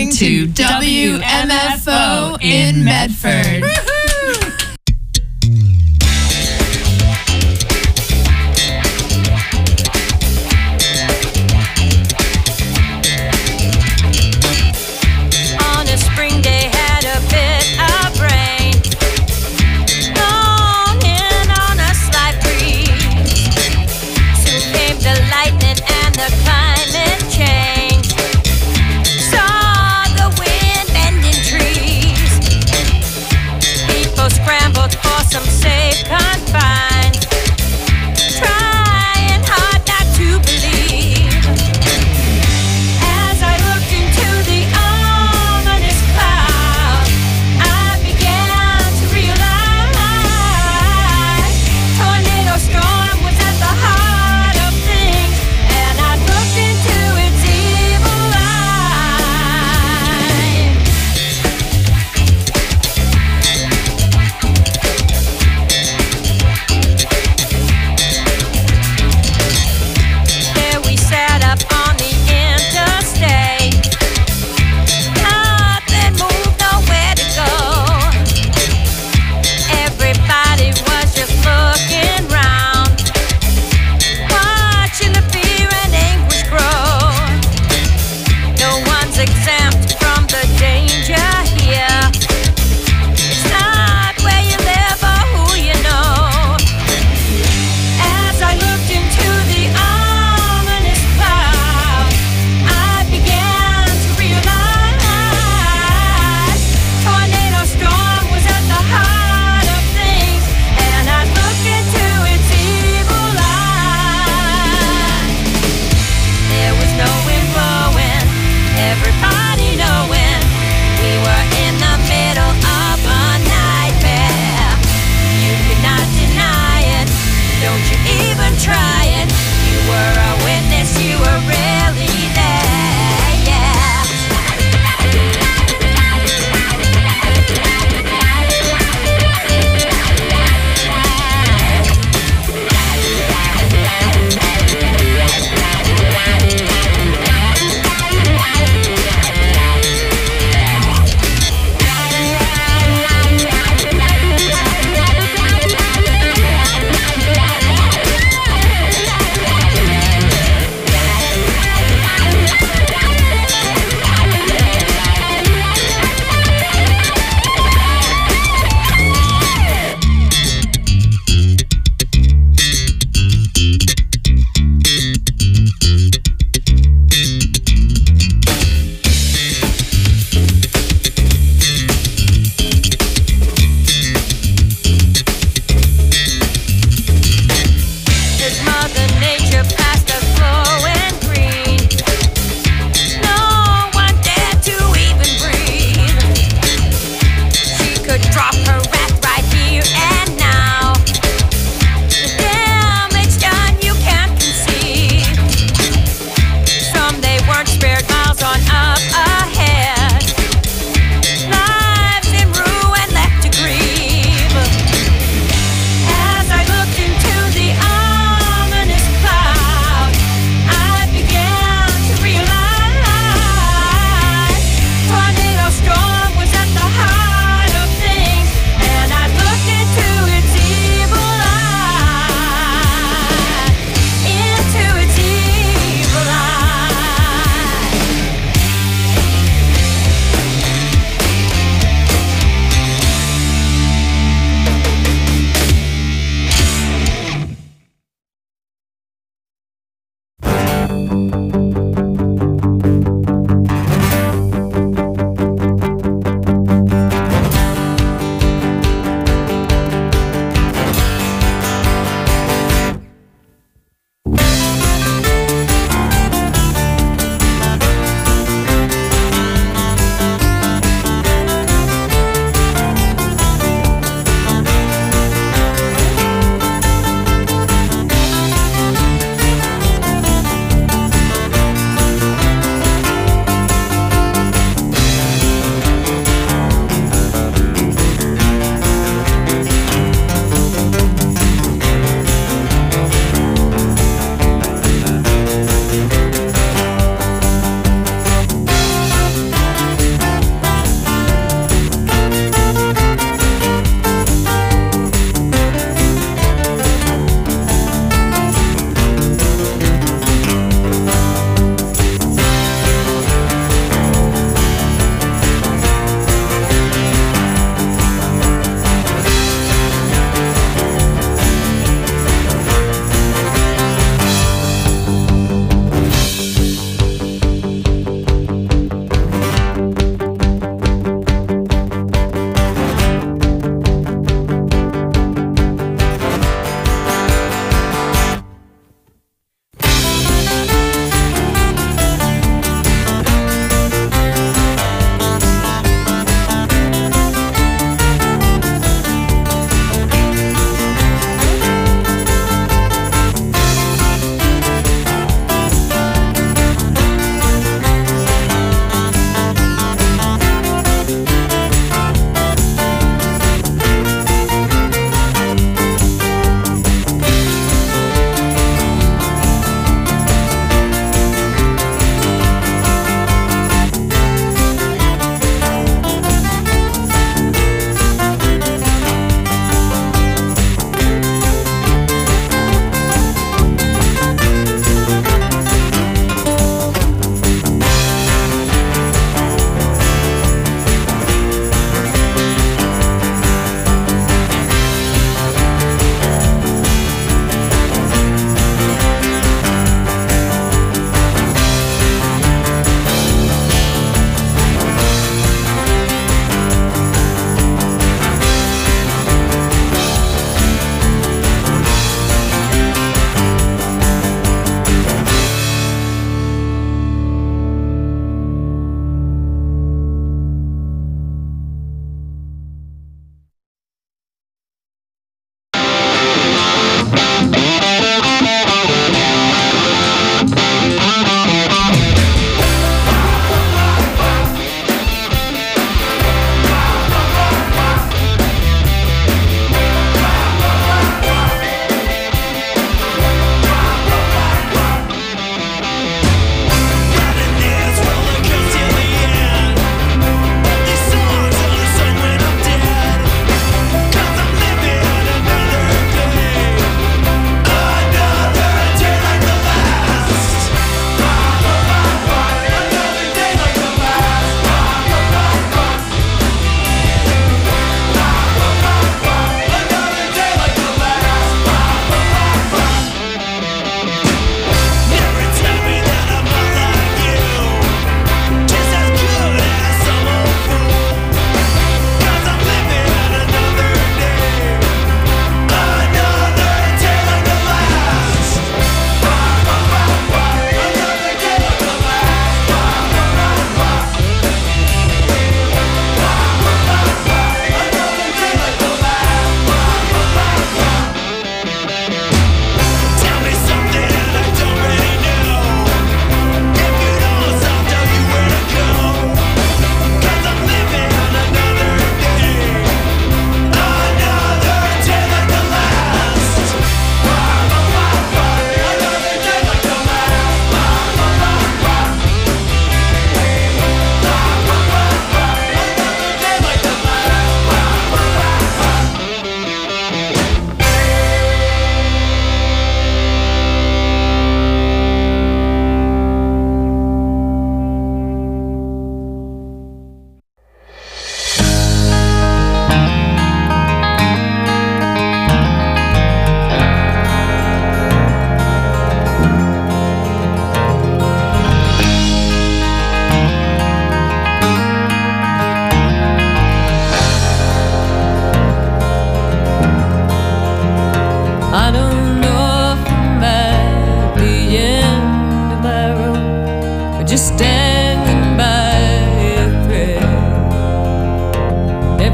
listening to WMFO in Medford. On a spring day, had a bit of rain. Blown in on a slight breeze. Soon came the lightning and the climate change. Saw the wind bending trees.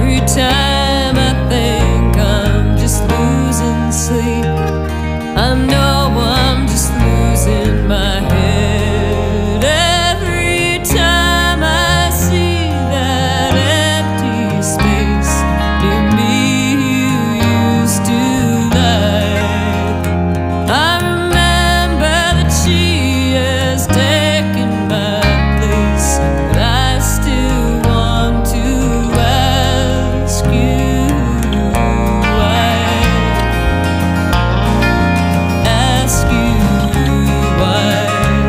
every time I think I'm just losing sleep, I know I'm just losing my head. Every time I see that empty space near me you used to lie, I remember that she has taken my place, but I still want to ask you why. Ask you why.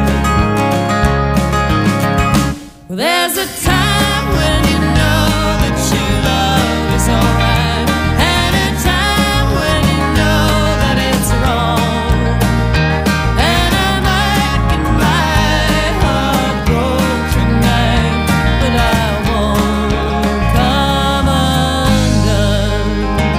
Well, there's a time when you know that your love is alright, and a time when you know that it's wrong. And I'm aching, my heart broke tonight, but I won't come undone.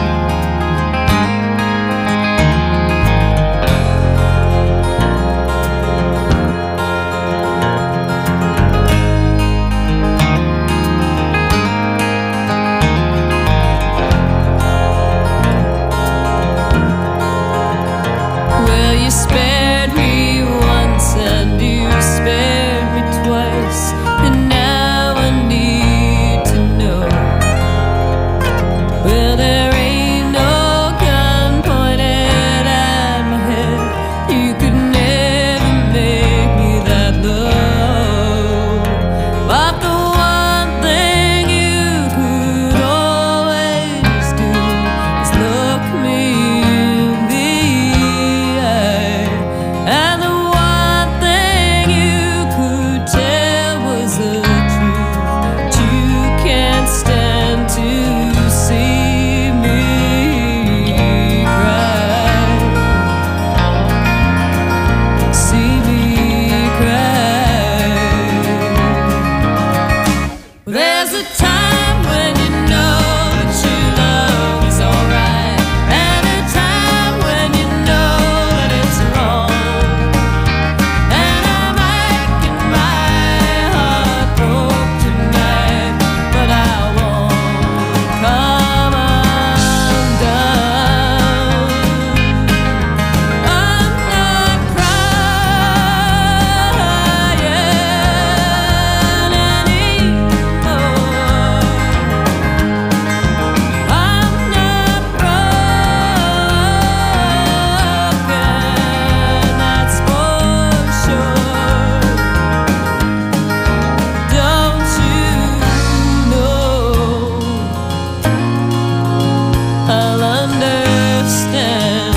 Well, you spared me once and you spared me twice, and now I need to know. Well, there ain't no gun pointed at my head, you could never make me that low. But the one thing you could always do is look me in the eye, and the one thing you could tell was the truth, but you can't stand to see me cry. See me cry. Well, there's a time when you know that your love is alright, and a time when you know that it's wrong. And I'm aching, my heart broke tonight, but I won't come undone. I'm not crying anymore. I'm not broken, that's for sure. Don't you know I'll understand?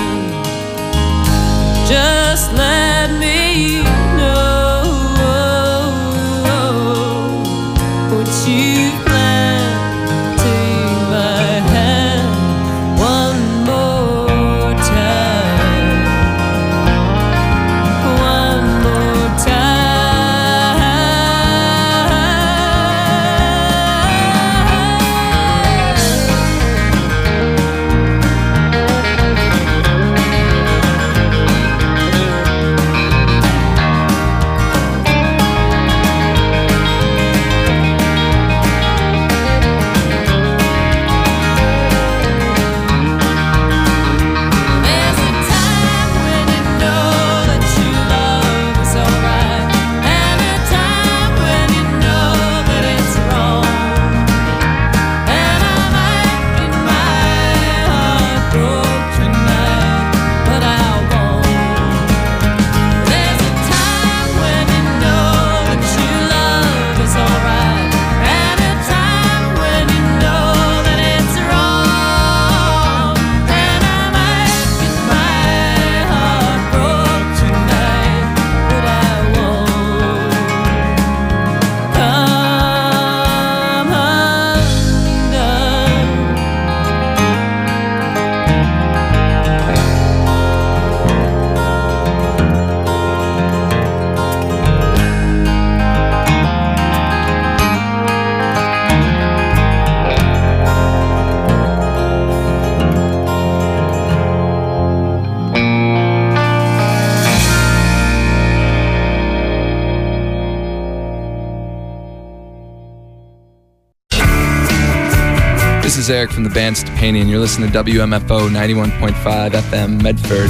Just let me know what you plan. Take my hand one more time, one more time. This is Eric from the band Stepani, and you're listening to WMFO 91.5 FM Medford.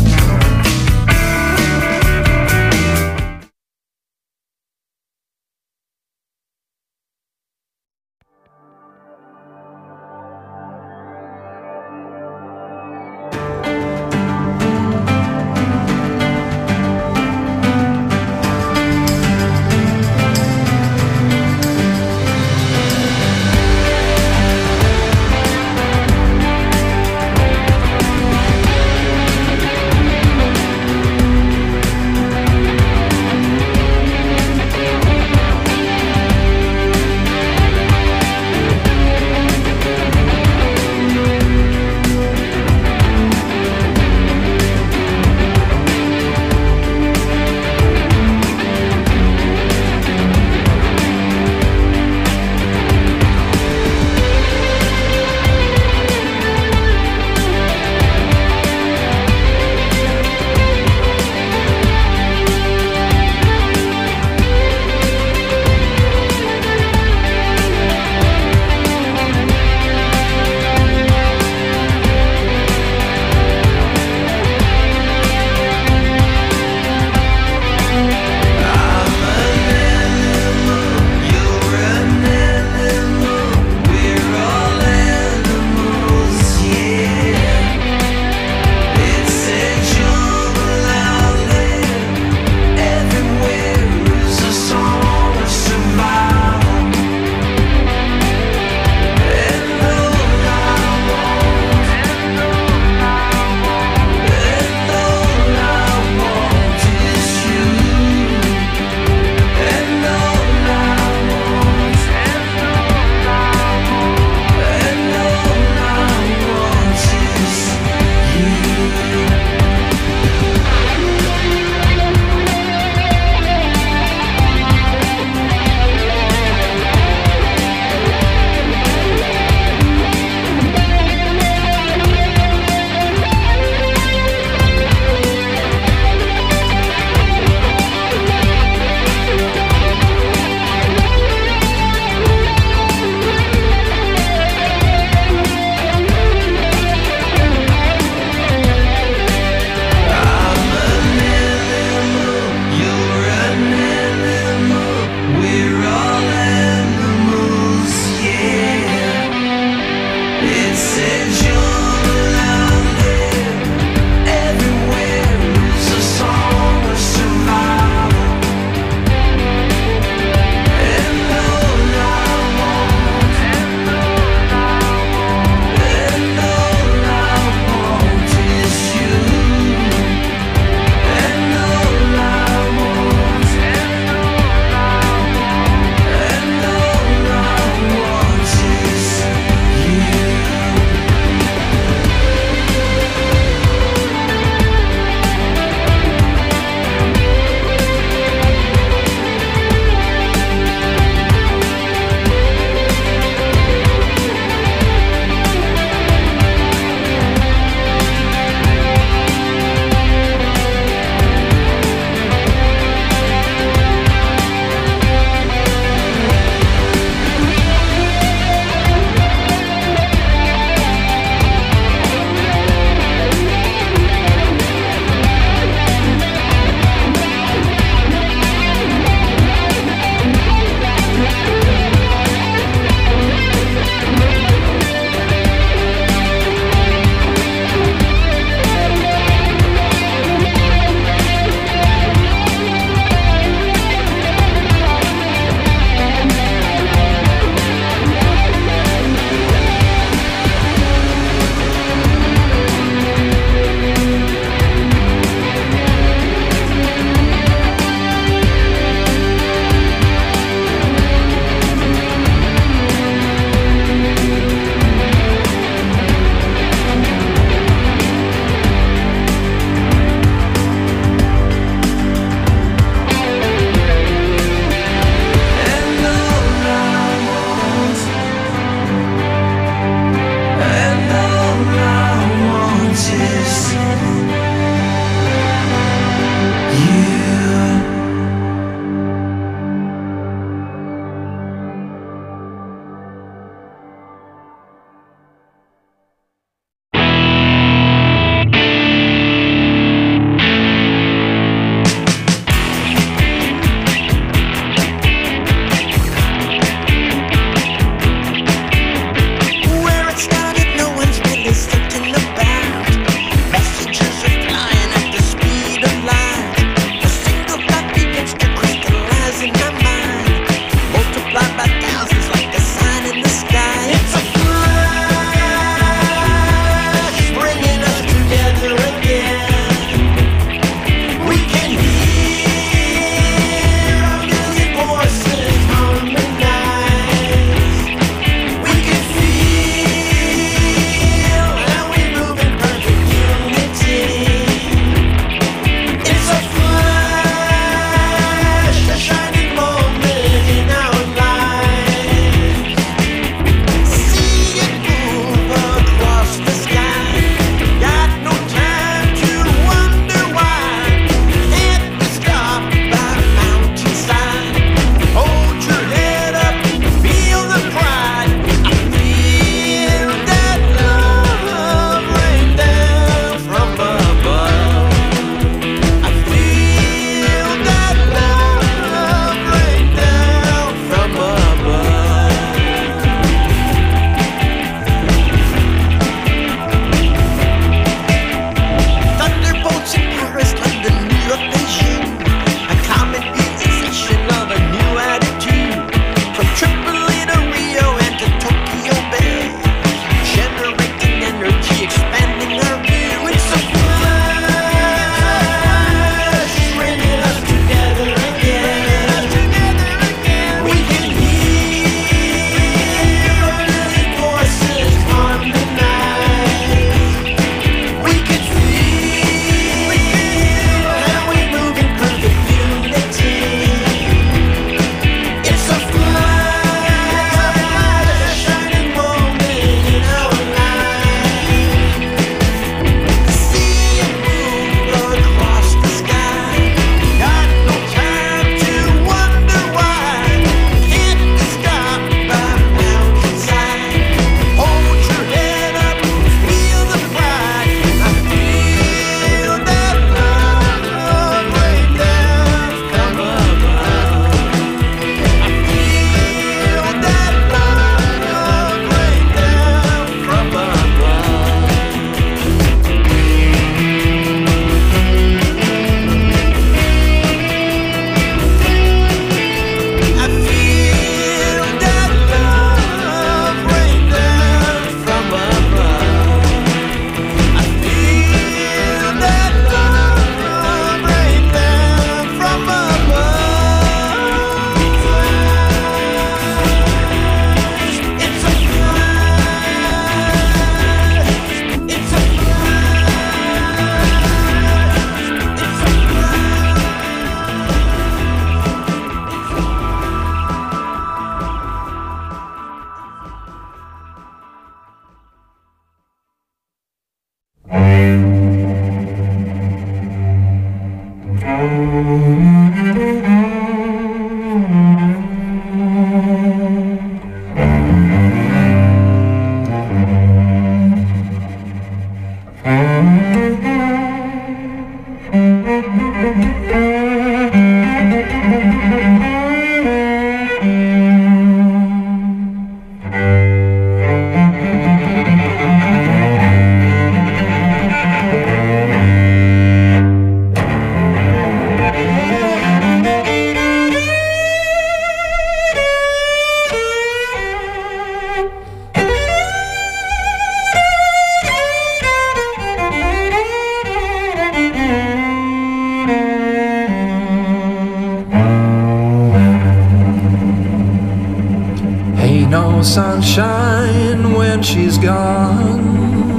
no sunshine when she's gone.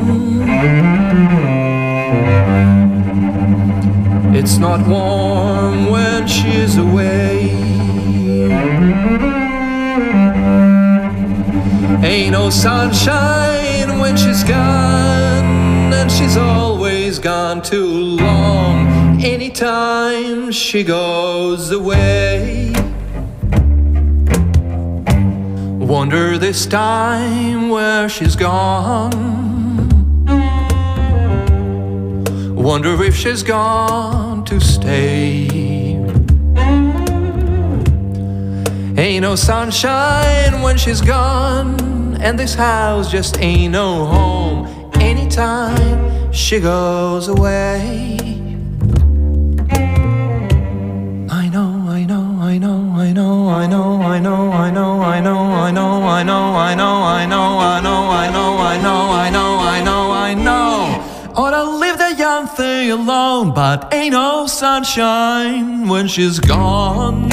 It's not warm when she's away. Ain't no sunshine when she's gone, and she's always gone too long. Anytime she goes away. Wonder this time where she's gone. Wonder if she's gone to stay. Ain't no sunshine when she's gone, and this house just ain't no home. Anytime she goes away. I know, I know, I know, I know, I know, I know, I know, I know, I know, I know, I know, I know, I know, I know, I know, I know, I know, I know. Ought to leave the young thing alone, but ain't no sunshine when she's gone.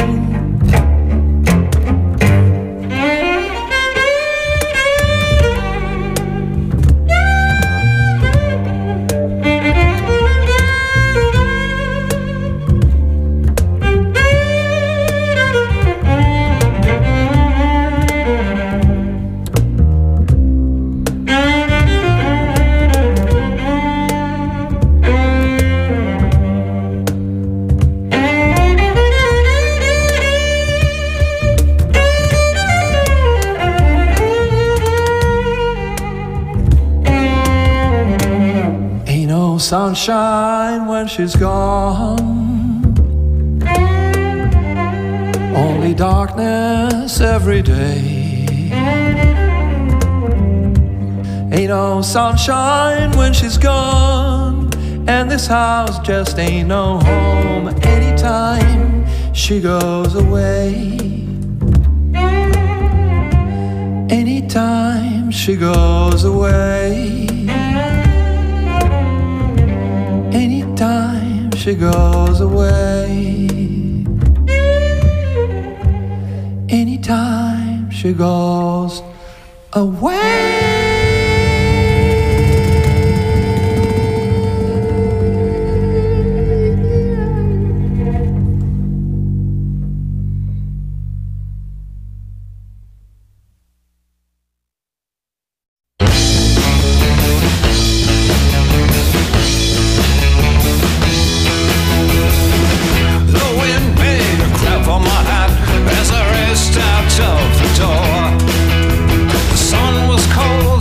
Sunshine when she's gone. Only darkness every day. Ain't no sunshine when she's gone, and this house just ain't no home. Anytime she goes away. Anytime she goes away. Anytime she goes away. Anytime she goes away. As I raced out of the door, the sun was cold.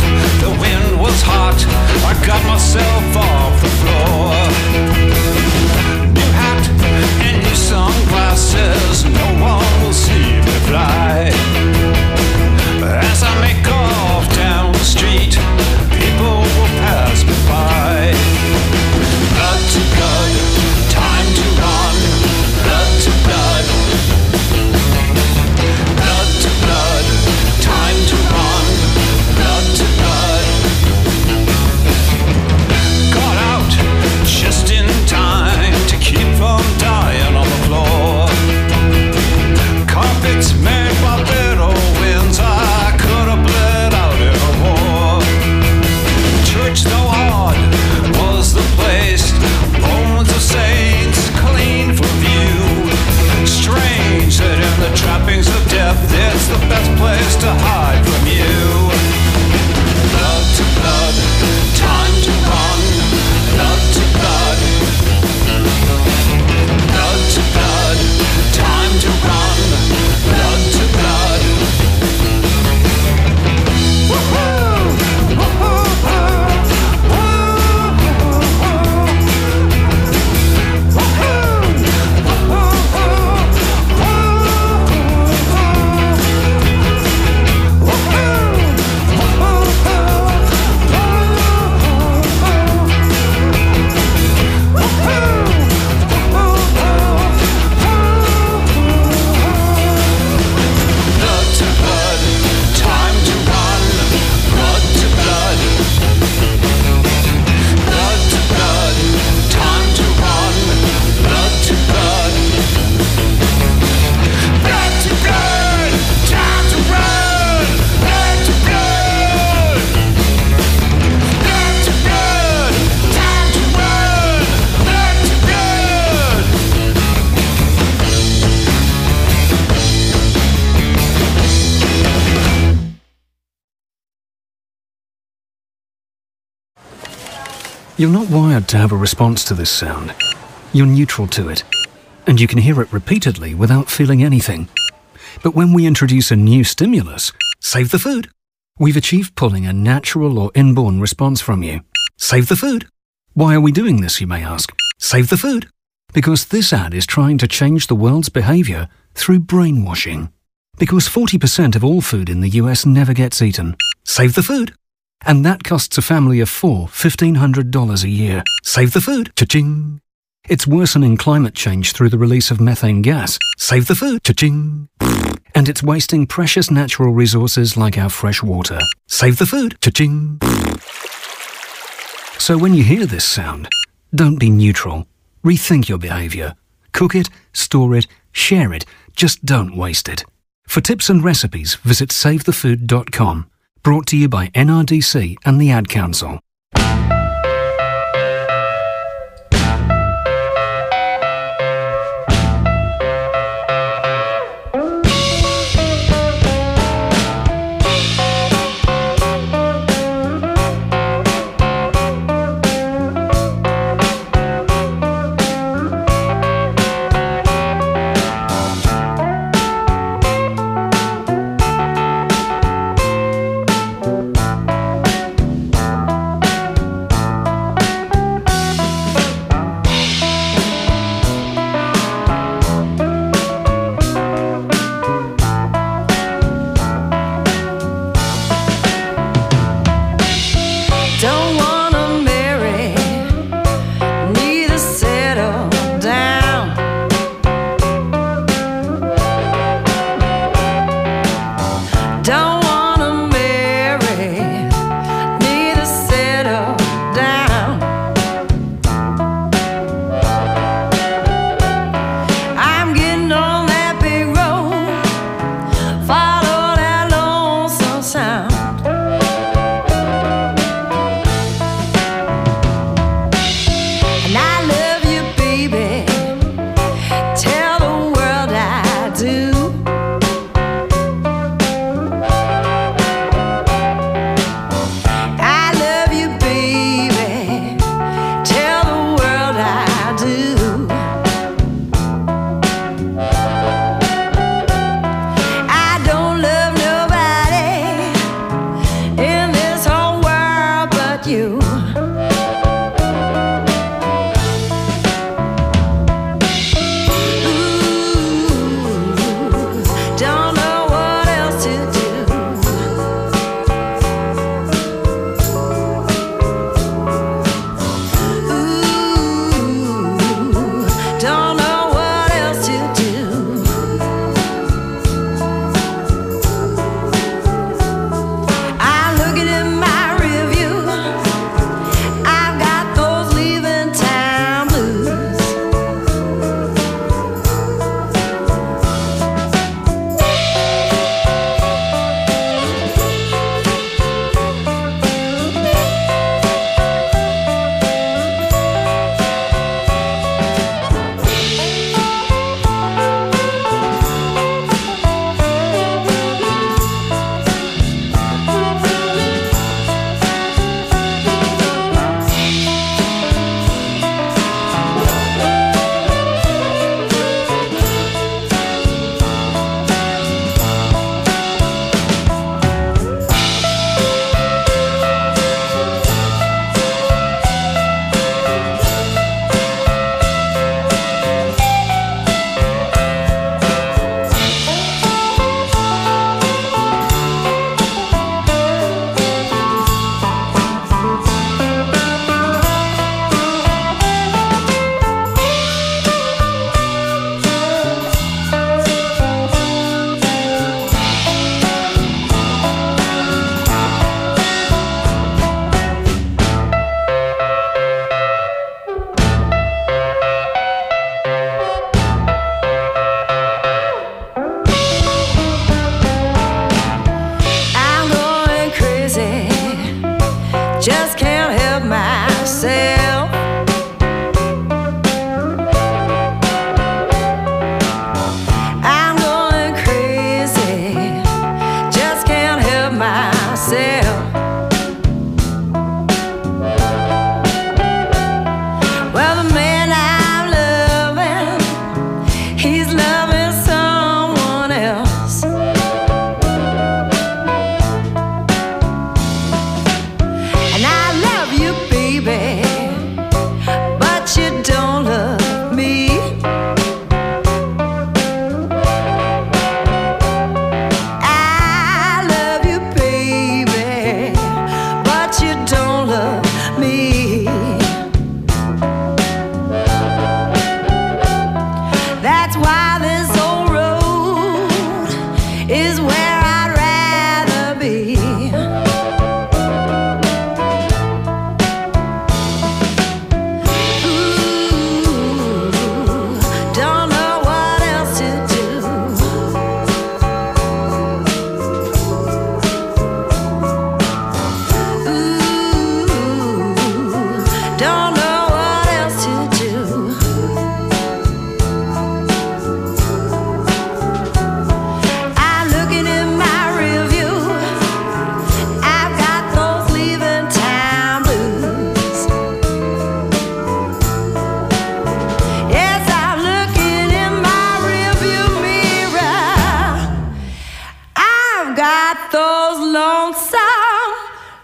You're not wired to have a response to this sound. You're neutral to it, and you can hear it repeatedly without feeling anything. But when we introduce a new stimulus, save the food, we've achieved pulling a natural or inborn response from you. Save the food. Why are we doing this, you may ask? Save the food. Because this ad is trying to change the world's behavior through brainwashing. Because 40% of all food in the US never gets eaten. Save the food. And that costs a family of four $1,500 a year. Save the food. Cha-ching. It's worsening climate change through the release of methane gas. Save the food. Cha-ching. And it's wasting precious natural resources like our fresh water. Save the food. Cha-ching. So when you hear this sound, don't be neutral. Rethink your behavior. Cook it, store it, share it. Just don't waste it. For tips and recipes, visit savethefood.com. Brought to you by NRDC and the Ad Council.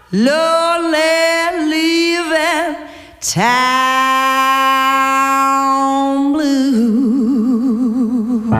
lonely leaving town blues.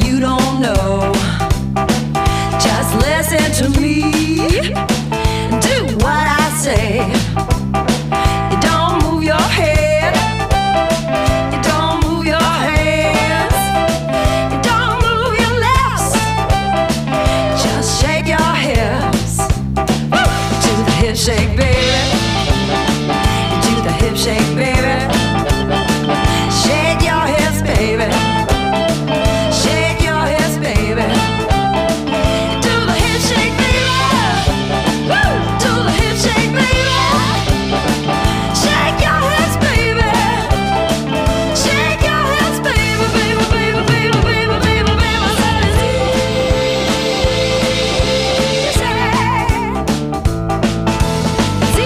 you don't know. Just listen to me. Do what I say. You don't move your head. You don't move your hands. You don't move your lips. Just shake your hips. Do the hip shake, baby. Do the hip shake, baby. Shake your hips, baby. Shake your hips, baby. Do the hip shake, baby. Woo! Do the hip shake, baby. Shake your hips, baby. Shake your hips, baby, baby, baby, baby, baby, baby, baby. That is easy. It's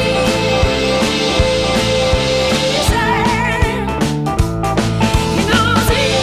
easy. You know it's easy.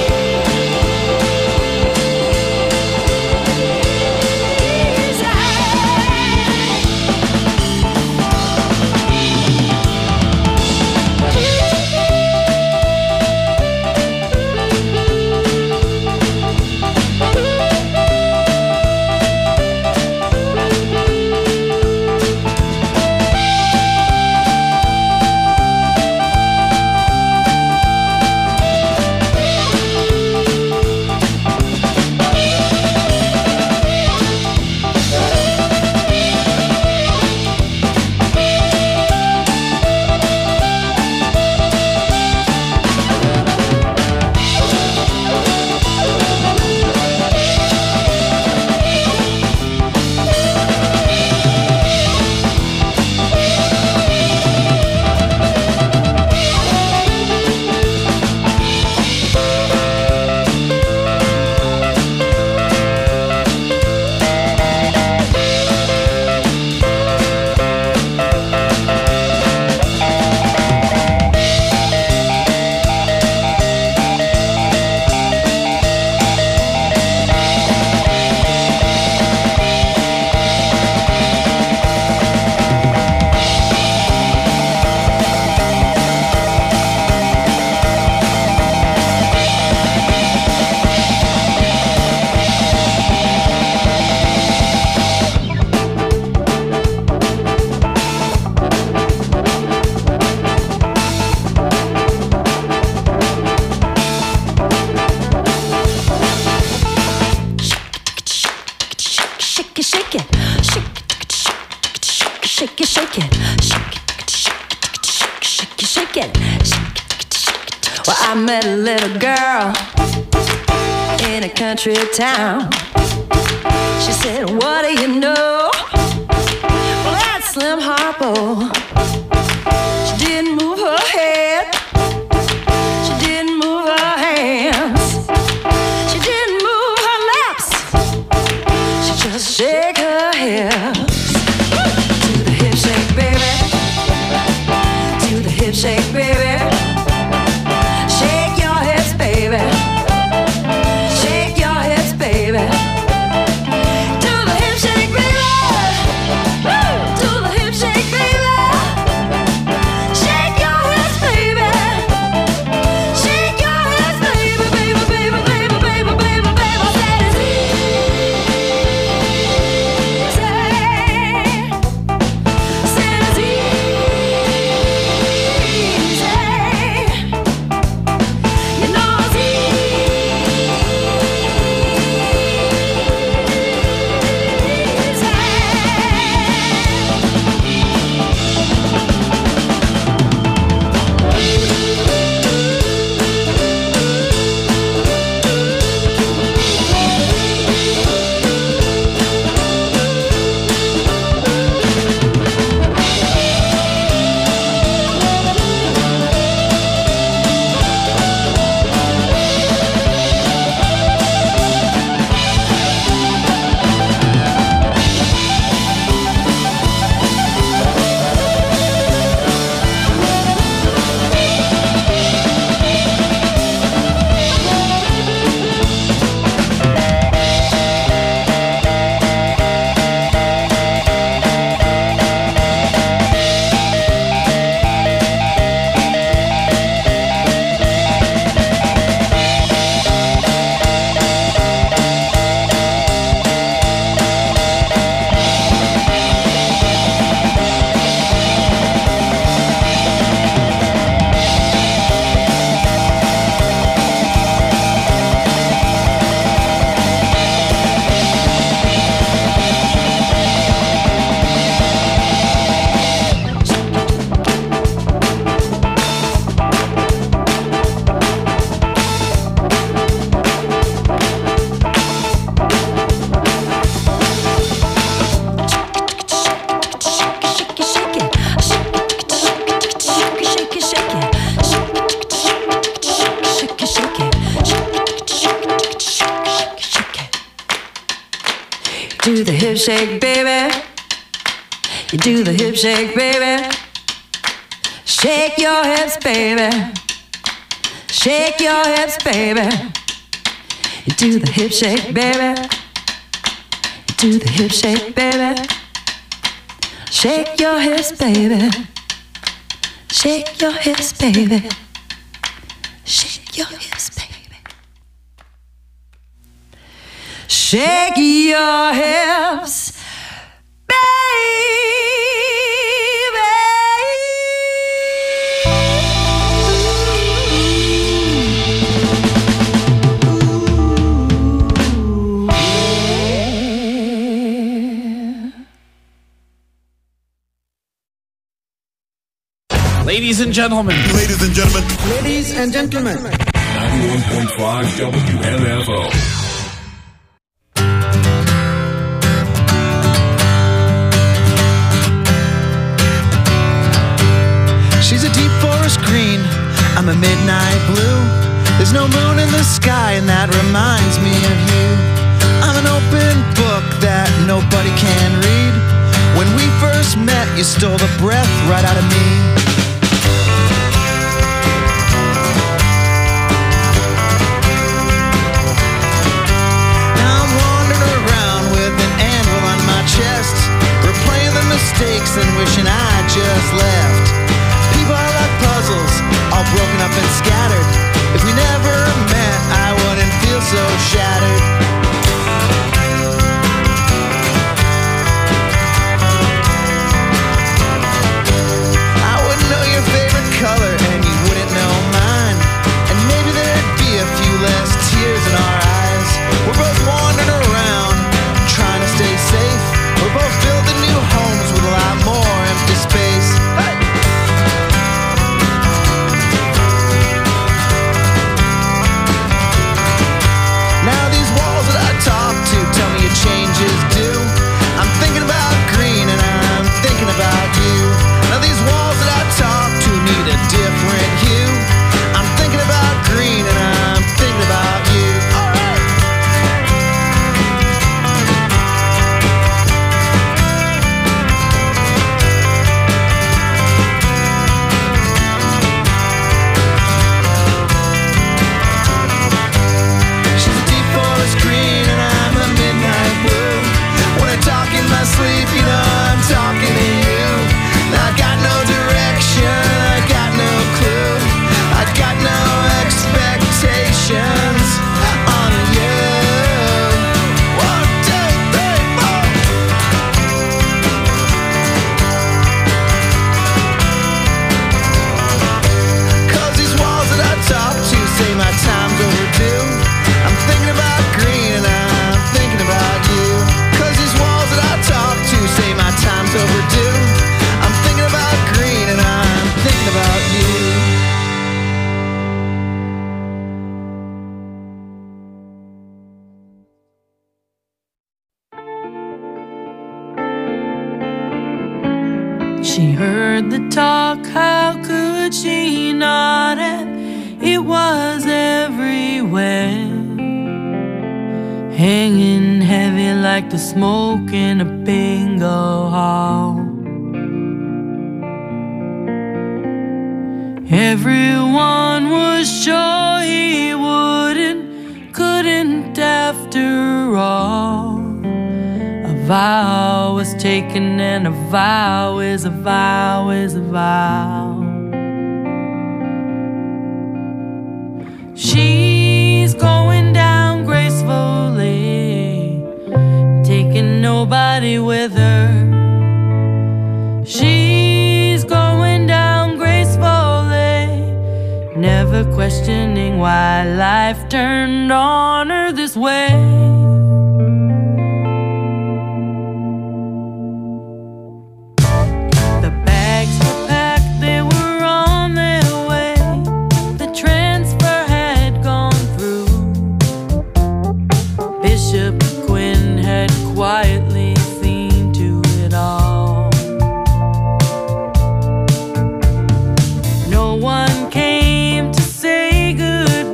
Shake it, shake it, shake it, shake it, shake it, shake it, shake it, shake it, shake it. Well, I met a little girl in a country town. She said, what do you know? Well, that's Slim Harpo. She didn't move her head. She didn't move her hands. She didn't move her lips. She just shake her hips. Do the hip shake, baby. Do the hip shake, baby. Shake your hips, baby. Shake your hips, baby. Do the hip shake, baby. do the hip shake, baby. You do the hip shake, baby. Shake your hips, baby. Shake your hips, baby. You do the hip shake, baby. You do the hip shake, baby. Shake your hips, baby. Shake your hips, baby. Shake your hips, baby. Shake your hips, Ladies and gentlemen. Ladies and gentlemen. Ladies and gentlemen. 91.5 WMFO. She's a deep forest green, I'm a midnight blue. There's no moon in the sky and that reminds me of you. I'm an open book that nobody can read. When we first met, you stole the breath right out of me. Mistakes and wishing I just left. People are like puzzles, all broken up and scattered. If we never met, I wouldn't feel so shattered. I wouldn't know your favorite color and you wouldn't know mine. And maybe there'd be a few less tears in our eyes. We're both wandering around, trying to stay safe. We're both building new homes with a lot more empty space. Hey! Now these walls that I talk to tell me your changes do. I'm thinking about green and I'm thinking about you. Now these walls that I talk to need a different hue. I'm thinking about green and I'm thinking about you. All right. Sleep, you know I'm talking to you. I got no direction, I got no clue, I got no expectations on you. 1, 2, 3, 4. 'Cause these walls that I talk to say my time's overdue. I'm thinking about green and I'm thinking about you. 'Cause these walls that I talk to say my time's overdue. I'm thinking about green and I'm thinking about you. She heard the talk, how could she not have? It was everywhere, hanging heavy like the smoke in a bingo hall. Everyone was sure he couldn't after all. A vow was taken and a vow is a vow is a vow. She's going down gracefully, taking nobody with her. She's going down gracefully, never questioning why life turned on her this way. The bags were packed, they were on their way. The transfer had gone through. Bishop Quinn had quietly seen to it all. No one came to say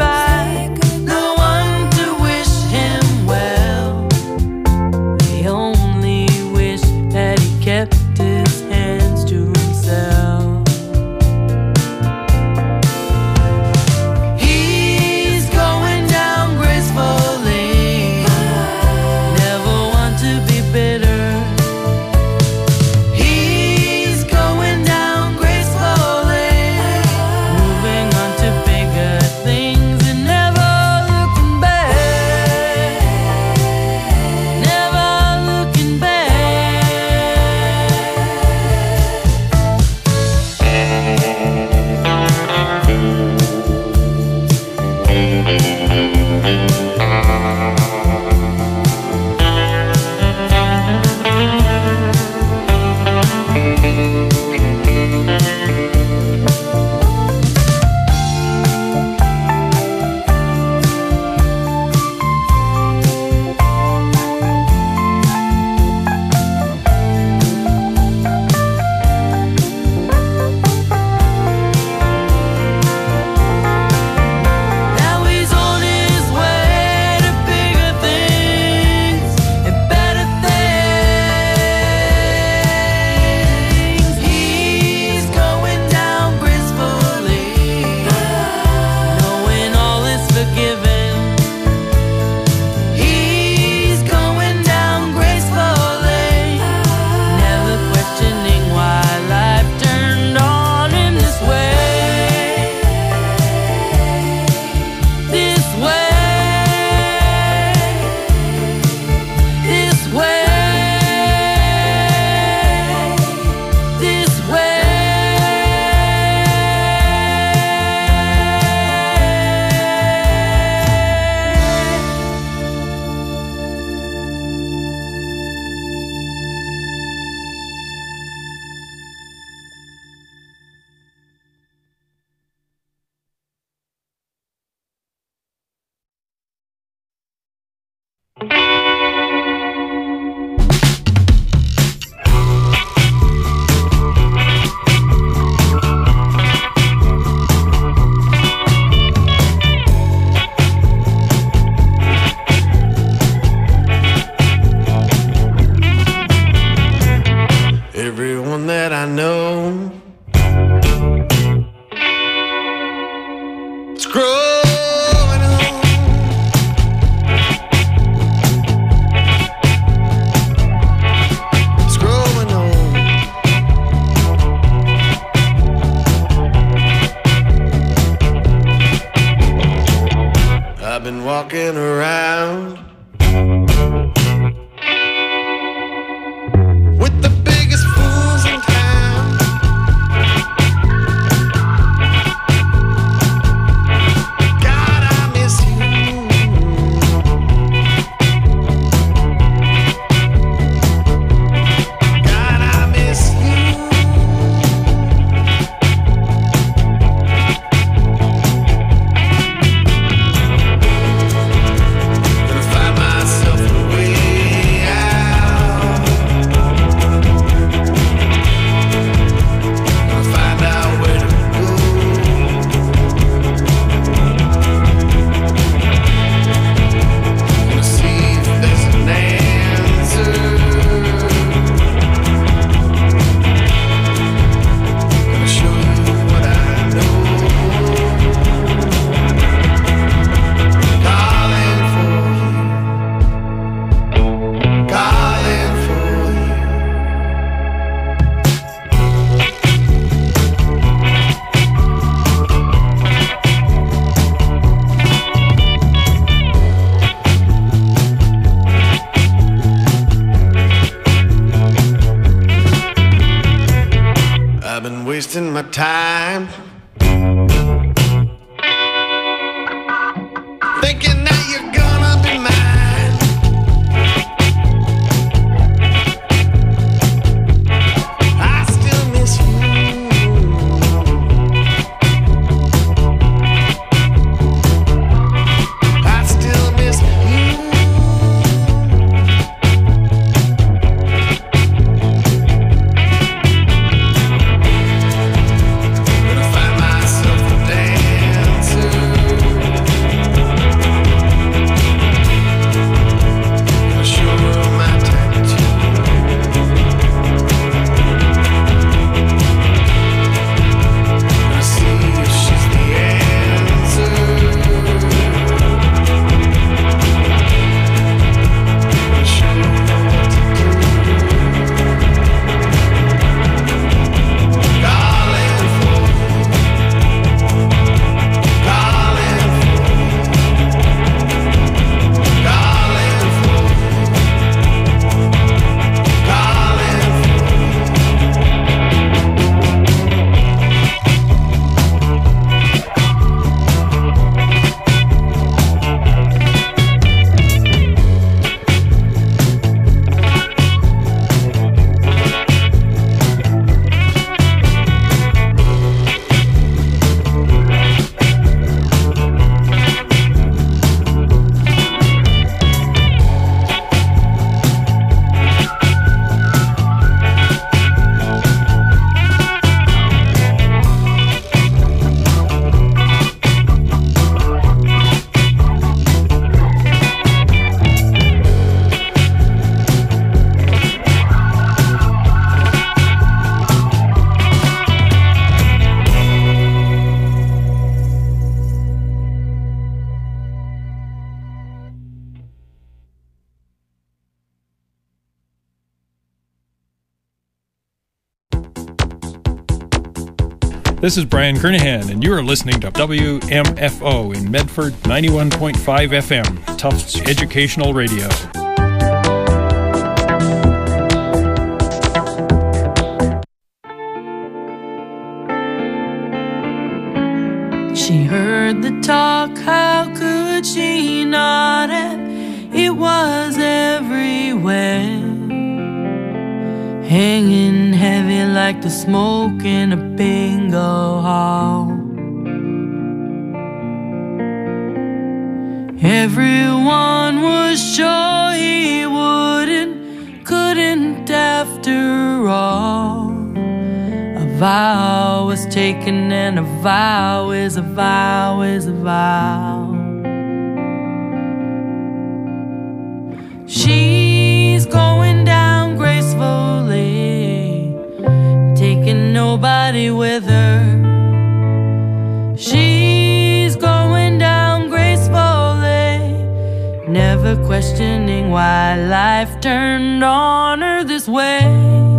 goodbye, no one to wish him well. The walking around with the biggest fools in town. God, I miss you. God, I miss you. Gonna find myself a way out. Gonna find out where to go. Gonna see if there's an answer. Gonna show you what I know. Calling for you. Calling for you. I've been wasting my time thinking that you're gonna be mine. I still miss you. I still miss you. Gonna find myself a dancer. Gonna show her my tattoo. Gonna see if she's the answer. Gonna show her what to do. Calling for you. Calling for you. Calling for you. Calling for you. This is Brian Kernahan, and you are listening to WMFO in Medford 91.5 FM, Tufts Educational Radio. She heard the talk, how could she not have? It was everywhere, hanging heavy like the smoke in a bingo hall. Everyone was sure he couldn't after all. A vow was taken, and a vow is a vow is a vow. She's going down gracefully, taking nobody with her. She's going down gracefully, never questioning why life turned on her this way.